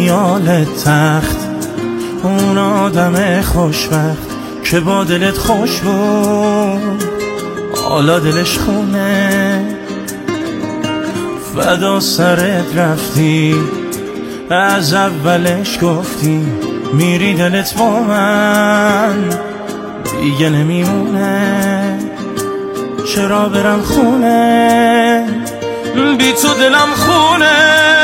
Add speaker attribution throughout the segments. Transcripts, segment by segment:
Speaker 1: خیال تخت، اون آدم خوشبخت که با دلت خوش بود حالا دلش خونه. فدا سرت رفتی، از اولش گفتی میری دلت با من دیگه نمیمونه. چرا برم خونه بی تو دلم خونه؟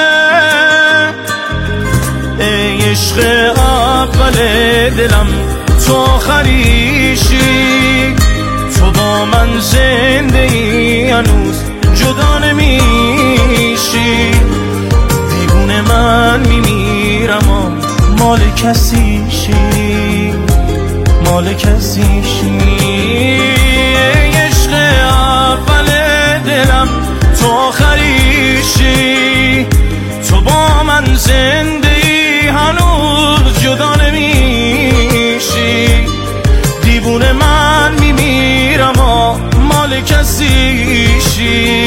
Speaker 1: ای عشق اول دلم تو آخریشی، تو با من زنده ای هنوز جدا نمیشی. دیوونه من میمیرم و مال کسیشی، مال کسیشی. ای عشق اول دلم تو آخریشی، تو با من زنده ای هنوز جدا نمیشی. دیوونه من میمیرم و مال کسیشی.